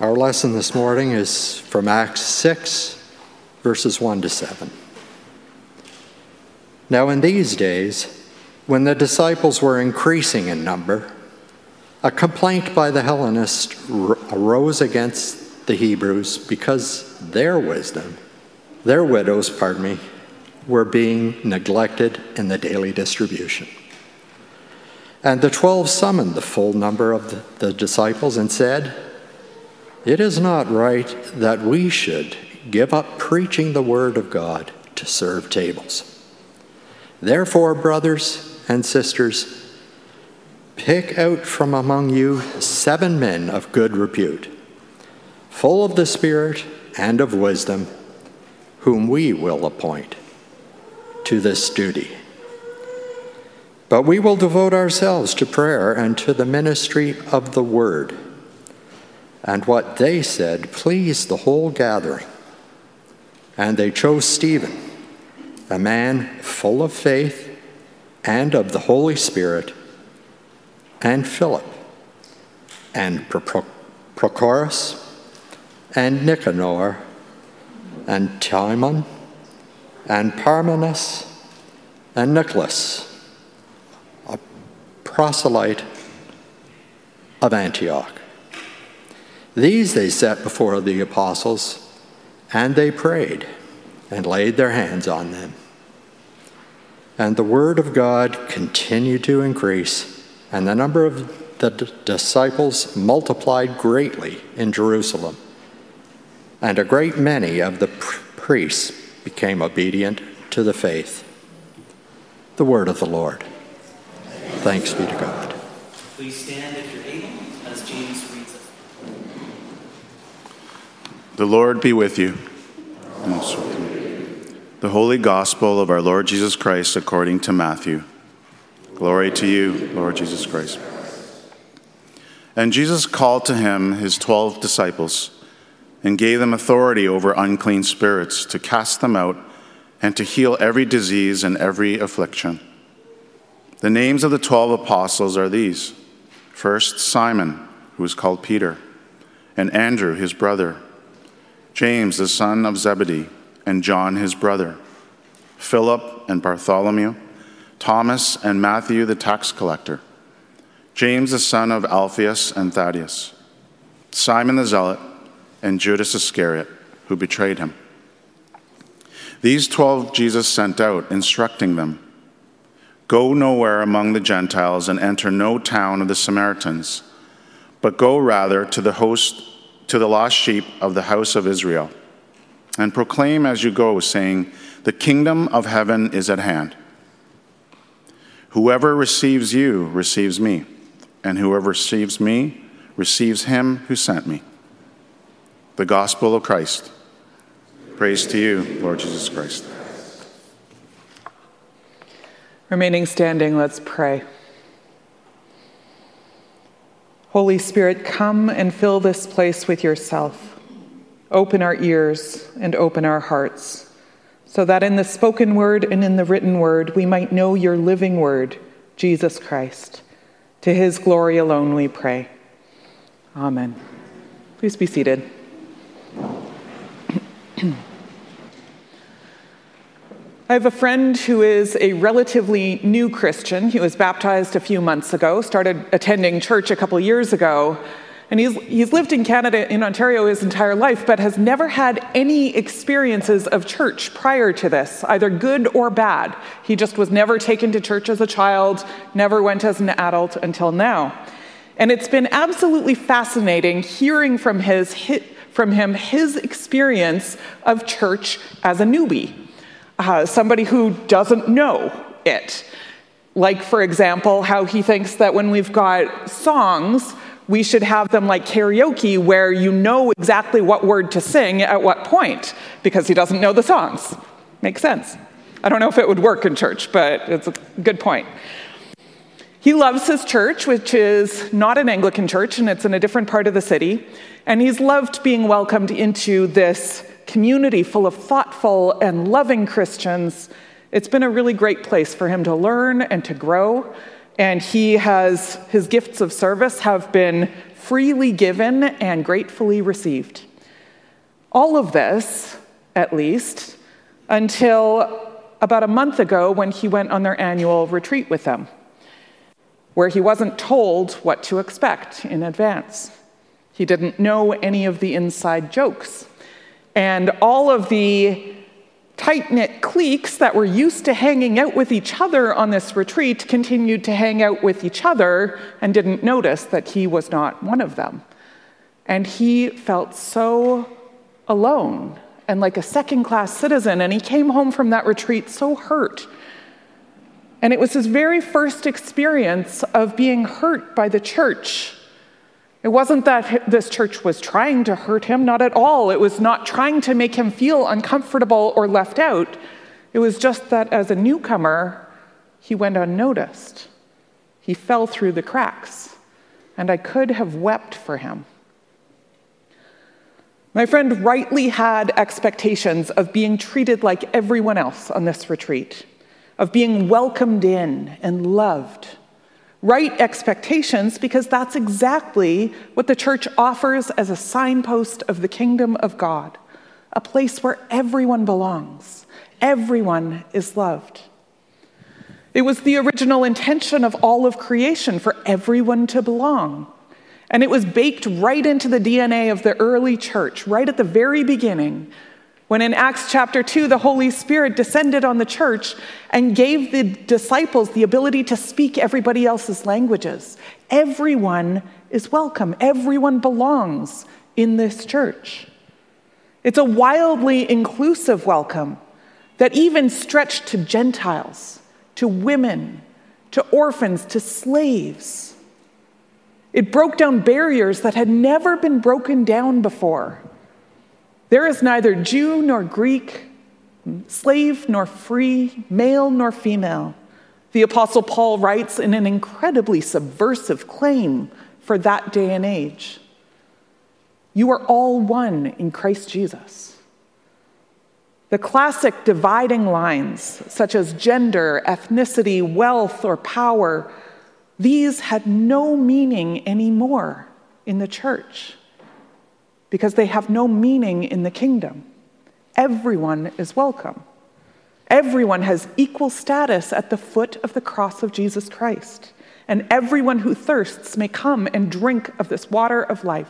Our lesson this morning is from Acts 6, verses 1 to 7. Now in these days, when the disciples were increasing in number, a complaint by the Hellenists arose against the Hebrews because their widows, were being neglected in the daily distribution. And the 12 summoned the full number of the disciples and said, "It is not right that we should give up preaching the word of God to serve tables. Therefore, brothers and sisters, pick out from among you 7 men of good repute, full of the Spirit and of wisdom, whom we will appoint to this duty. But we will devote ourselves to prayer and to the ministry of the word." And what they said pleased the whole gathering. And they chose Stephen, a man full of faith and of the Holy Spirit, and Philip, and Prochorus, and Nicanor, and Timon, and Parmenas, and Nicholas, a proselyte of Antioch. These they set before the apostles, and they prayed and laid their hands on them. And the word of God continued to increase, and the number of the disciples multiplied greatly in Jerusalem. And a great many of the priests became obedient to the faith. The word of the Lord. Thanks be to God. Please stand if you're able as James reads it. The Lord be with you. And also with you. The Holy Gospel of our Lord Jesus Christ according to Matthew. Glory to you, Lord Jesus Christ. And Jesus called to him his 12 disciples and gave them authority over unclean spirits to cast them out and to heal every disease and every affliction. The names of the 12 apostles are these. First, Simon, who is called Peter, and Andrew, his brother, James, the son of Zebedee, and John, his brother, Philip and Bartholomew, Thomas and Matthew, the tax collector, James, the son of Alphaeus and Thaddeus, Simon the Zealot, and Judas Iscariot, who betrayed him. These 12 Jesus sent out, instructing them, "Go nowhere among the Gentiles and enter no town of the Samaritans, but go rather to the lost sheep of the house of Israel, and proclaim as you go, saying, 'The kingdom of heaven is at hand.' Whoever receives you receives me, and whoever receives me receives him who sent me." The gospel of Christ. Praise to you, Lord Jesus Christ. Remaining standing, let's pray. Holy Spirit, come and fill this place with yourself. Open our ears and open our hearts, so that in the spoken word and in the written word, we might know your living word, Jesus Christ. To his glory alone we pray. Amen. Please be seated. I have a friend who is a relatively new Christian. He was baptized a few months ago, started attending church a couple years ago, and he's lived in Canada, in Ontario, his entire life, but has never had any experiences of church prior to this, either good or bad. He just was never taken to church as a child, never went as an adult until now. And it's been absolutely fascinating hearing from him his experience of church as a newbie. Somebody who doesn't know it. Like, for example, how he thinks that when we've got songs, we should have them like karaoke, where you know exactly what word to sing at what point, because he doesn't know the songs. Makes sense. I don't know if it would work in church, but it's a good point. He loves his church, which is not an Anglican church, and it's in a different part of the city. And he's loved being welcomed into this community full of thoughtful and loving Christians. It's been a really great place for him to learn and to grow. And his gifts of service have been freely given and gratefully received. All of this, at least, until about a month ago when he went on their annual retreat with them, where he wasn't told what to expect in advance. He didn't know any of the inside jokes. And all of the tight-knit cliques that were used to hanging out with each other on this retreat continued to hang out with each other and didn't notice that he was not one of them. And he felt so alone and like a second-class citizen, and he came home from that retreat so hurt. And it was his very first experience of being hurt by the church. It wasn't that this church was trying to hurt him, not at all. It was not trying to make him feel uncomfortable or left out. It was just that as a newcomer, he went unnoticed. He fell through the cracks, and I could have wept for him. My friend rightly had expectations of being treated like everyone else on this retreat, of being welcomed in and loved. Right expectations, because that's exactly what the church offers as a signpost of the kingdom of God, a place where everyone belongs, everyone is loved. It was the original intention of all of creation for everyone to belong. And it was baked right into the DNA of the early church, right at the very beginning, when in Acts chapter 2, the Holy Spirit descended on the church and gave the disciples the ability to speak everybody else's languages. Everyone is welcome. Everyone belongs in this church. It's a wildly inclusive welcome that even stretched to Gentiles, to women, to orphans, to slaves. It broke down barriers that had never been broken down before. There is neither Jew nor Greek, slave nor free, male nor female. The Apostle Paul writes in an incredibly subversive claim for that day and age. You are all one in Christ Jesus. The classic dividing lines, such as gender, ethnicity, wealth, or power, these had no meaning anymore in the church because they have no meaning in the kingdom. Everyone is welcome. Everyone has equal status at the foot of the cross of Jesus Christ, and everyone who thirsts may come and drink of this water of life.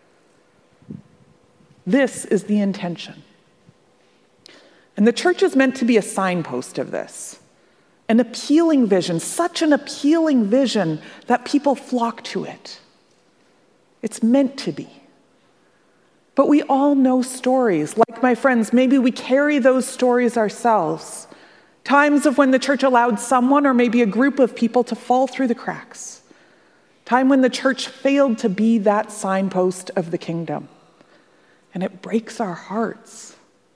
This is the intention. And the church is meant to be a signpost of this. An appealing vision, such an appealing vision that people flock to it. It's meant to be. But we all know stories. Like my friends, maybe we carry those stories ourselves. Times of when the church allowed someone or maybe a group of people to fall through the cracks. Time when the church failed to be that signpost of the kingdom. And it breaks our hearts.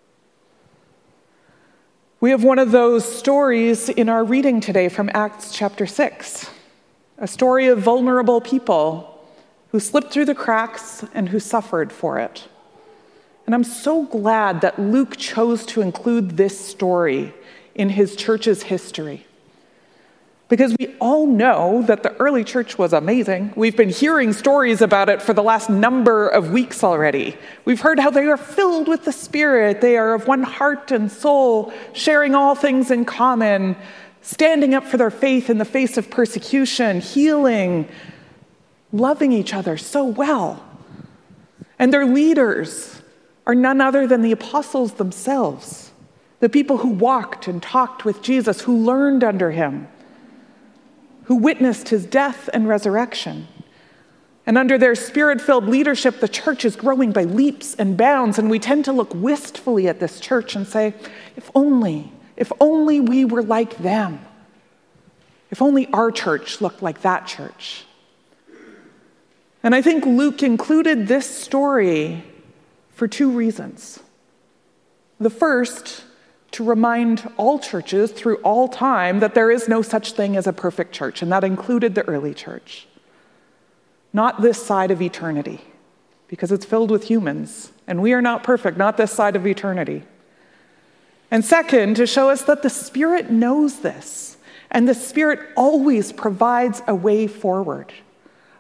We have one of those stories in our reading today from Acts chapter 6, a story of vulnerable people who slipped through the cracks and who suffered for it. And I'm so glad that Luke chose to include this story in his church's history. Because we all know that the early church was amazing. We've been hearing stories about it for the last number of weeks already. We've heard how they are filled with the Spirit. They are of one heart and soul, sharing all things in common, standing up for their faith in the face of persecution, healing, loving each other so well. And their leaders are none other than the apostles themselves, the people who walked and talked with Jesus, who learned under him, who witnessed his death and resurrection. And under their Spirit-filled leadership, the church is growing by leaps and bounds, and we tend to look wistfully at this church and say, if only we were like them. If only our church looked like that church. And I think Luke included this story for two reasons. The first, to remind all churches through all time that there is no such thing as a perfect church, and that included the early church. Not this side of eternity, because it's filled with humans, and we are not perfect, not this side of eternity. And second, to show us that the Spirit knows this, and the Spirit always provides a way forward,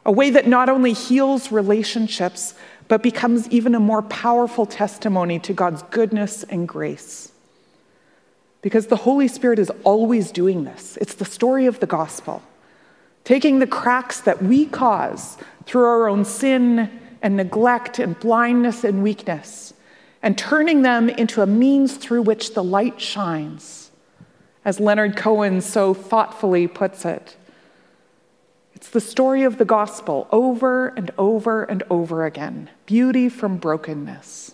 a way that not only heals relationships, but becomes even a more powerful testimony to God's goodness and grace. Because the Holy Spirit is always doing this. It's the story of the gospel, taking the cracks that we cause through our own sin and neglect and blindness and weakness, and turning them into a means through which the light shines. As Leonard Cohen so thoughtfully puts it, it's the story of the gospel over and over and over again. Beauty from brokenness.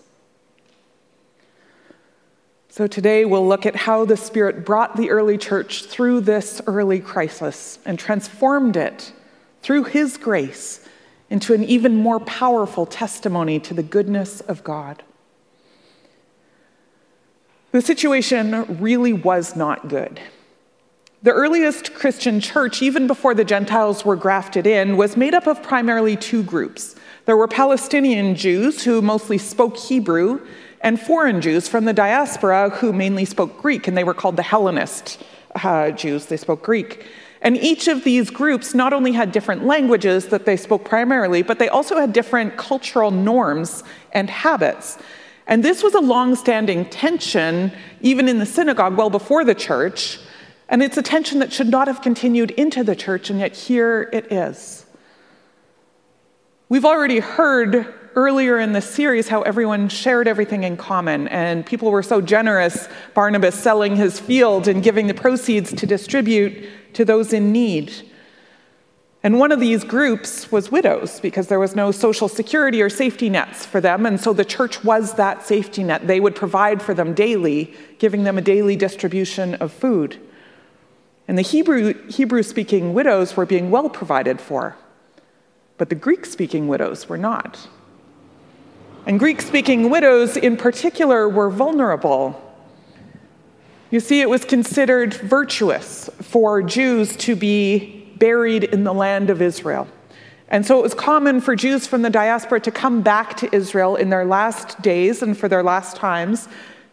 So today we'll look at how the Spirit brought the early church through this early crisis and transformed it through His grace into an even more powerful testimony to the goodness of God. The situation really was not good. The earliest Christian church, even before the Gentiles were grafted in, was made up of primarily two groups. There were Palestinian Jews who mostly spoke Hebrew, and foreign Jews from the diaspora who mainly spoke Greek, and they were called the Hellenist Jews. They spoke Greek. And each of these groups not only had different languages that they spoke primarily, but they also had different cultural norms and habits. And this was a long-standing tension, even in the synagogue, well before the church. And it's a tension that should not have continued into the church, and yet here it is. We've already heard earlier in this series how everyone shared everything in common, and people were so generous, Barnabas selling his field and giving the proceeds to distribute to those in need. And one of these groups was widows, because there was no social security or safety nets for them, and so the church was that safety net. They would provide for them daily, giving them a daily distribution of food. And the Hebrew-speaking widows were being well provided for, but the Greek-speaking widows were not. And Greek-speaking widows in particular were vulnerable. You see, it was considered virtuous for Jews to be buried in the land of Israel. And so it was common for Jews from the diaspora to come back to Israel in their last days and for their last times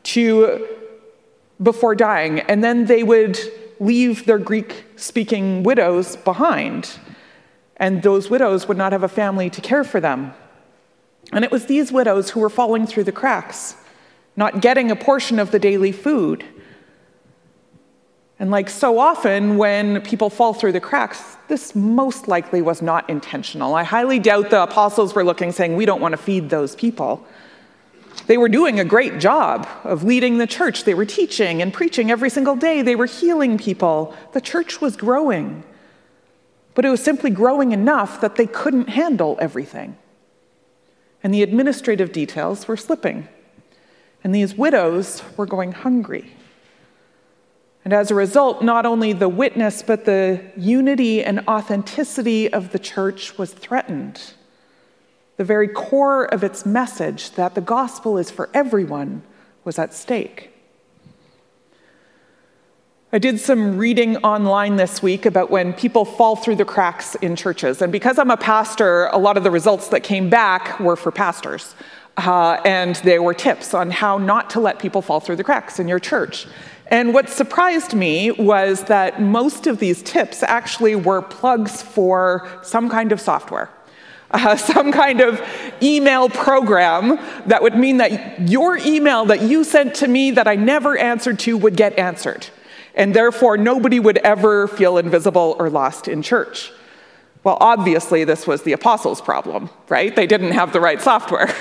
before dying. And then they would leave their Greek-speaking widows behind. And those widows would not have a family to care for them. And it was these widows who were falling through the cracks, not getting a portion of the daily food. And like so often when people fall through the cracks, this most likely was not intentional. I highly doubt the apostles were looking, saying, we don't want to feed those people. They were doing a great job of leading the church. They were teaching and preaching every single day. They were healing people. The church was growing. But it was simply growing enough that they couldn't handle everything. And the administrative details were slipping. And these widows were going hungry. And as a result, not only the witness, but the unity and authenticity of the church was threatened. The very core of its message, that the gospel is for everyone, was at stake. I did some reading online this week about when people fall through the cracks in churches. And because I'm a pastor, a lot of the results that came back were for pastors. And they were tips on how not to let people fall through the cracks in your church. And what surprised me was that most of these tips actually were plugs for some kind of software. Some kind of email program that would mean that your email that you sent to me that I never answered to would get answered. And therefore, nobody would ever feel invisible or lost in church. Well, obviously, this was the apostles' problem, right? They didn't have the right software.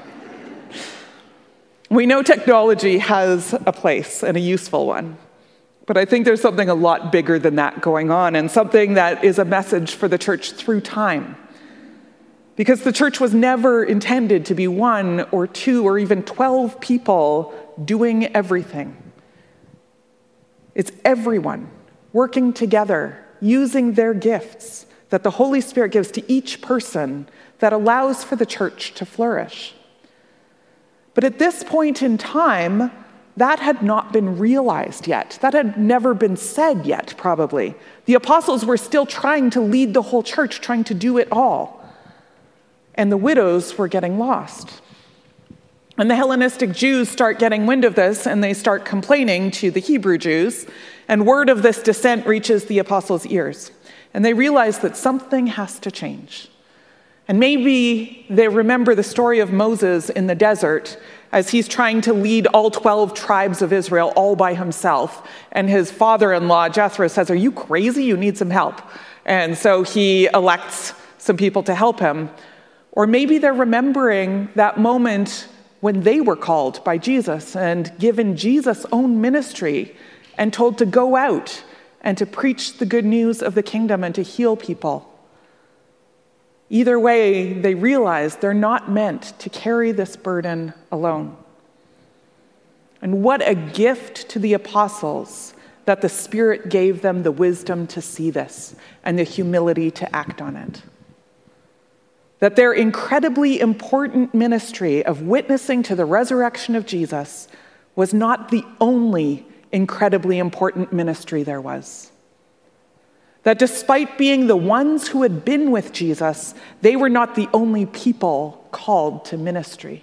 We know technology has a place, and a useful one. But I think there's something a lot bigger than that going on, and something that is a message for the church through time. Because the church was never intended to be 1 or 2 or even 12 people doing everything. It's everyone working together, using their gifts that the Holy Spirit gives to each person that allows for the church to flourish. But at this point in time, that had not been realized yet. That had never been said yet, probably. The apostles were still trying to lead the whole church, trying to do it all. And the widows were getting lost. And the Hellenistic Jews start getting wind of this, and they start complaining to the Hebrew Jews, and word of this dissent reaches the apostles' ears. And they realize that something has to change. And maybe they remember the story of Moses in the desert as he's trying to lead all 12 tribes of Israel all by himself. And his father-in-law, Jethro, says, "Are you crazy? You need some help." And so he elects some people to help him. Or maybe they're remembering that moment when they were called by Jesus and given Jesus' own ministry and told to go out and to preach the good news of the kingdom and to heal people. Either way, they realize they're not meant to carry this burden alone. And what a gift to the apostles that the Spirit gave them the wisdom to see this and the humility to act on it. That their incredibly important ministry of witnessing to the resurrection of Jesus was not the only incredibly important ministry there was. That despite being the ones who had been with Jesus, they were not the only people called to ministry.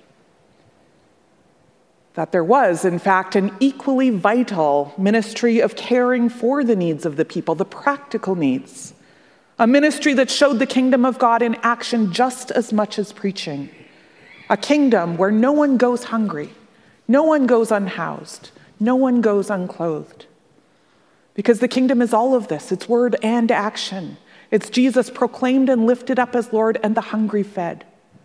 That there was, in fact, an equally vital ministry of caring for the needs of the people, the practical needs. A ministry that showed the kingdom of God in action just as much as preaching. A kingdom where no one goes hungry, no one goes unhoused, no one goes unclothed. Because the kingdom is all of this. It's word and action. It's Jesus proclaimed and lifted up as Lord and the hungry fed.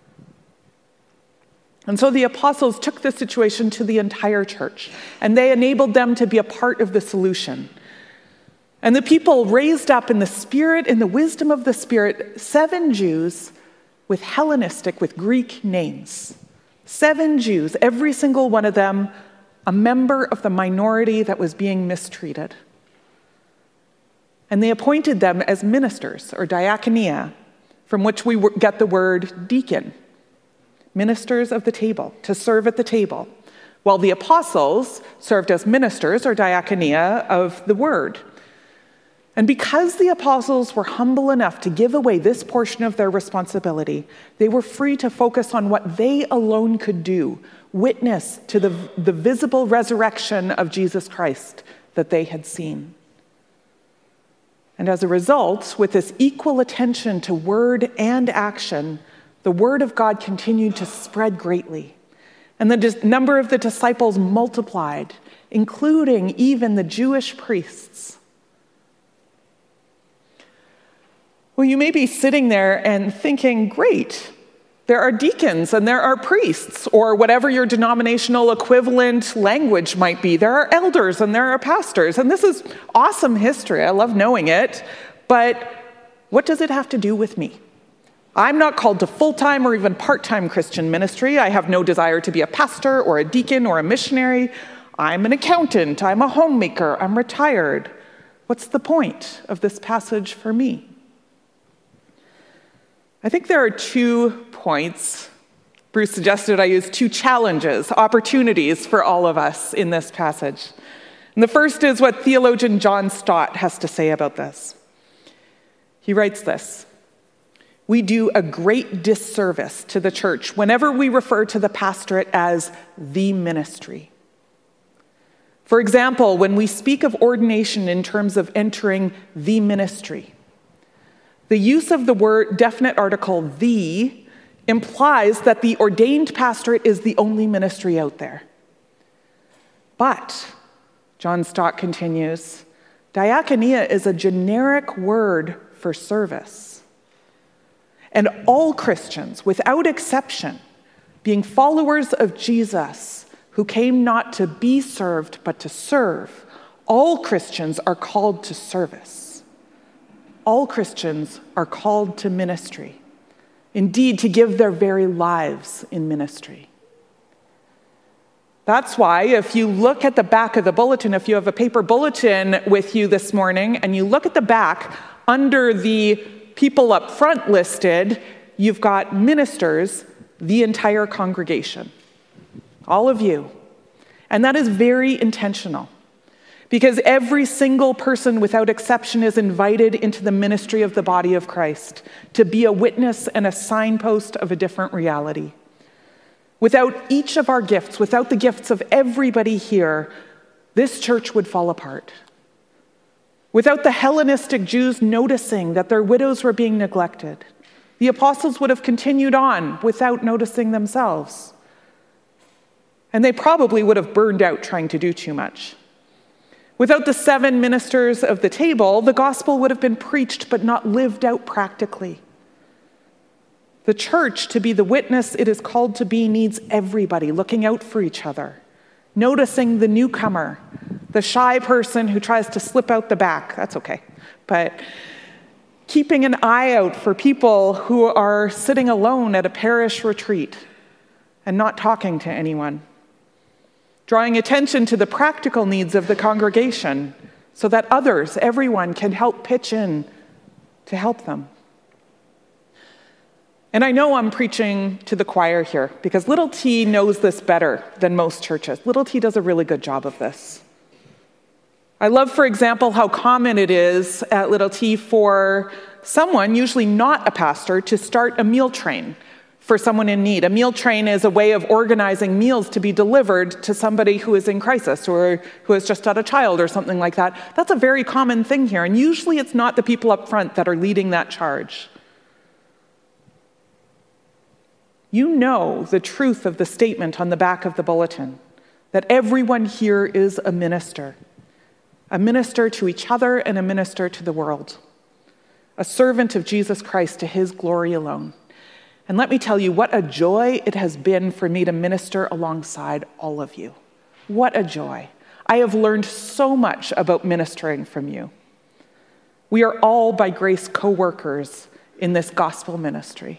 And so the apostles took this situation to the entire church, and they enabled them to be a part of the solution. And the people raised up in the Spirit, in the wisdom of the Spirit, 7 Jews with Hellenistic, with Greek names. 7 Jews, every single one of them a member of the minority that was being mistreated. And they appointed them as ministers, or diakonia, from which we get the word deacon, ministers of the table, to serve at the table, while the apostles served as ministers, or diakonia, of the word. And because the apostles were humble enough to give away this portion of their responsibility, they were free to focus on what they alone could do, witness to the visible resurrection of Jesus Christ that they had seen. And as a result, with this equal attention to word and action, the word of God continued to spread greatly. And the number of the disciples multiplied, including even the Jewish priests. Well, you may be sitting there and thinking, great, there are deacons and there are priests, or whatever your denominational equivalent language might be. There are elders and there are pastors, and this is awesome history. I love knowing it, but what does it have to do with me? I'm not called to full-time or even part-time Christian ministry. I have no desire to be a pastor or a deacon or a missionary. I'm an accountant. I'm a homemaker. I'm retired. What's the point of this passage for me? I think there are 2 points. Bruce suggested I use 2 challenges, opportunities for all of us in this passage. And the first is what theologian John Stott has to say about this. He writes this: "We do a great disservice to the church whenever we refer to the pastorate as the ministry. For example, when we speak of ordination in terms of entering the ministry, the use of the word definite article the implies that the ordained pastorate is the only ministry out there. But," John Stott continues, "diakonia is a generic word for service. And all Christians, without exception, being followers of Jesus, who came not to be served but to serve, all Christians are called to service. All Christians are called to ministry, indeed, to give their very lives in ministry." That's why if you look at the back of the bulletin, if you have a paper bulletin with you this morning, and you look at the back, under the people up front listed, you've got ministers, the entire congregation, all of you. And that is very intentional. Because every single person, without exception, is invited into the ministry of the body of Christ to be a witness and a signpost of a different reality. Without each of our gifts, without the gifts of everybody here, this church would fall apart. Without the Hellenistic Jews noticing that their widows were being neglected, The apostles would have continued on without noticing themselves. And they probably would have burned out trying to do too much. Without the 7 ministers of the table, the gospel would have been preached but not lived out practically. The church, to be the witness it is called to be, needs everybody looking out for each other, noticing the newcomer, the shy person who tries to slip out the back. That's okay. But keeping an eye out for people who are sitting alone at a parish retreat and not talking to anyone. Drawing attention to the practical needs of the congregation so that others, everyone, can help pitch in to help them. And I know I'm preaching to the choir here because Little T knows this better than most churches. Little T does a really good job of this. I love, for example, how common it is at Little T for someone, usually not a pastor, to start a meal train for someone in need. A meal train is a way of organizing meals to be delivered to somebody who is in crisis or who has just had a child or something like that. That's a very common thing here, and usually it's not the people up front that are leading that charge. You know the truth of the statement on the back of the bulletin, that everyone here is a minister to each other and a minister to the world, a servant of Jesus Christ to his glory alone. And let me tell you what a joy it has been for me to minister alongside all of you. What a joy. I have learned so much about ministering from you. We are all, by grace, co-workers in this gospel ministry.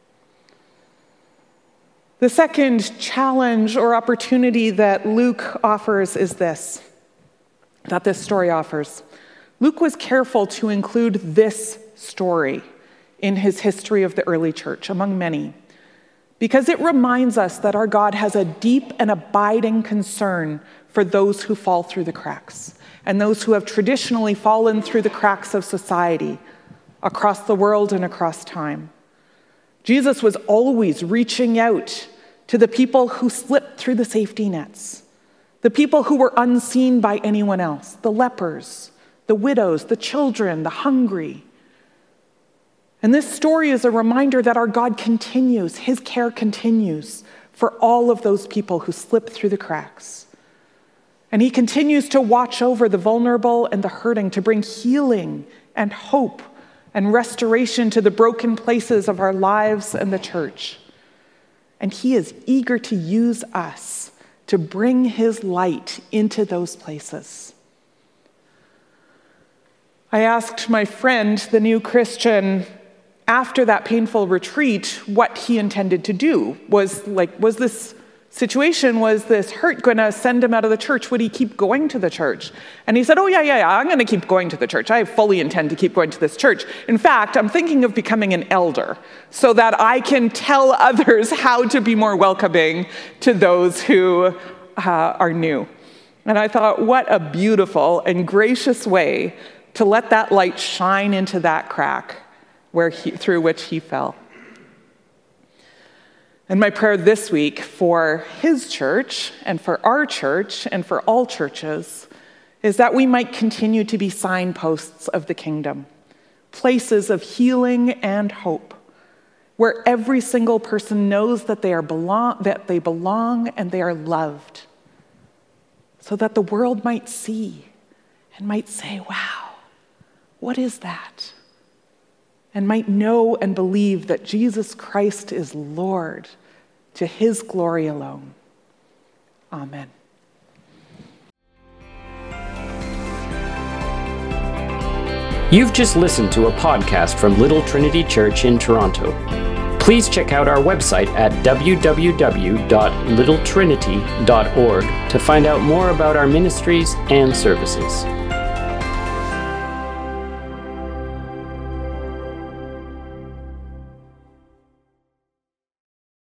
The second challenge or opportunity that Luke offers is this, that this story offers. Luke was careful to include this story in his history of the early church, among many, because it reminds us that our God has a deep and abiding concern for those who fall through the cracks, and those who have traditionally fallen through the cracks of society across the world and across time. Jesus was always reaching out to the people who slipped through the safety nets, the people who were unseen by anyone else, the lepers, the widows, the children, the hungry. And this story is a reminder that our God continues, his care continues for all of those people who slip through the cracks. And he continues to watch over the vulnerable and the hurting, to bring healing and hope and restoration to the broken places of our lives and the church. And he is eager to use us to bring his light into those places. I asked my friend, the new Christian, after that painful retreat, what he intended to do. Was this hurt going to send him out of the church? Would he keep going to the church? And he said, yeah, I'm going to keep going to the church. I fully intend to keep going to this church. In fact, I'm thinking of becoming an elder so that I can tell others how to be more welcoming to those who are new. And I thought, what a beautiful and gracious way to let that light shine into that crack through which he fell. And my prayer this week for his church and for our church and for all churches is that we might continue to be signposts of the kingdom, places of healing and hope, where every single person knows that they belong and they are loved, so that the world might see and might say, wow, what is that? And might know and believe that Jesus Christ is Lord, to his glory alone. Amen. You've just listened to a podcast from Little Trinity Church in Toronto. Please check out our website at www.littletrinity.org to find out more about our ministries and services.